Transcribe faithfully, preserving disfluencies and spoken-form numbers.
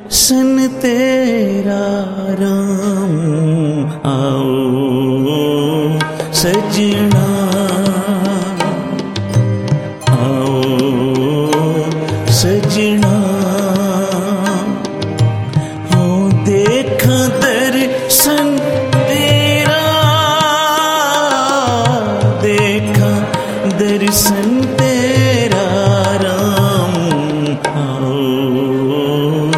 सन तेरा राम आओ सजना आओ सजना हो देखा दर्शन तेरा देखा दर्शन